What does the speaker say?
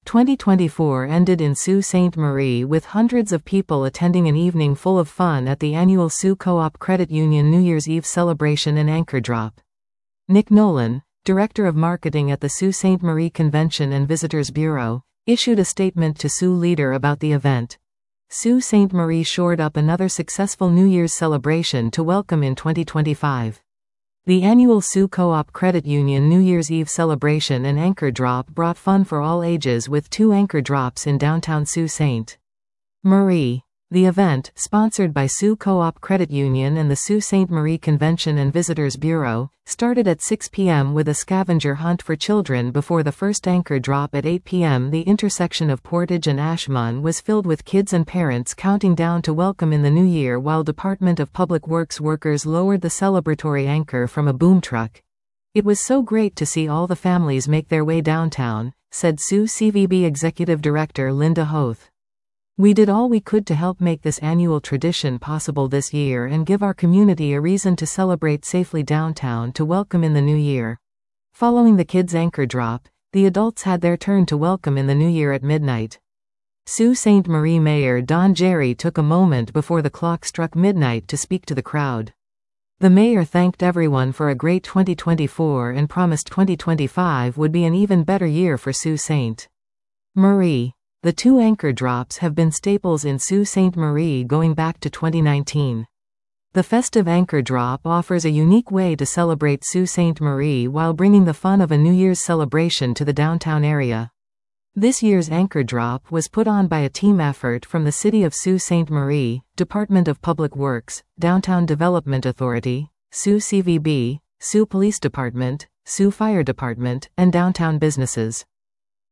2024 ended in Sault Ste. Marie with hundreds of people attending an evening full of fun at the annual Sault Co-op Credit Union New Year's Eve celebration and anchor drop. Nick Nolan, Director of Marketing at the Sault Ste. Marie Convention and Visitors Bureau, issued a statement to Sault Leader about the event. Sault Ste. Marie shored up another successful New Year's celebration to welcome in 2025. The annual Sault Co-op Credit Union New Year's Eve celebration and anchor drop brought fun for all ages with 2 anchor drops in downtown Sault Ste. Marie. The event, sponsored by Sault Co-op Credit Union and the Sault Ste. Marie Convention and Visitors Bureau, started at 6 p.m. with a scavenger hunt for children before the first anchor drop at 8 p.m. The intersection of Portage and Ashmun was filled with kids and parents counting down to welcome in the new year while Department of Public Works workers lowered the celebratory anchor from a boom truck. "It was so great to see all the families make their way downtown," said Sault CVB Executive Director Linda Hoth. "We did all we could to help make this annual tradition possible this year and give our community a reason to celebrate safely downtown to welcome in the new year." Following the kids' anchor drop, the adults had their turn to welcome in the new year at midnight. Sault Ste. Marie Mayor Don Jerry took a moment before the clock struck midnight to speak to the crowd. The mayor thanked everyone for a great 2024 and promised 2025 would be an even better year for Sault Ste. Marie. The 2 anchor drops have been staples in Sault Ste. Marie going back to 2019. The festive anchor drop offers a unique way to celebrate Sault Ste. Marie while bringing the fun of a New Year's celebration to the downtown area. This year's anchor drop was put on by a team effort from the City of Sault Ste. Marie, Department of Public Works, Downtown Development Authority, Sault CVB, Sault Police Department, Sault Fire Department, and downtown businesses.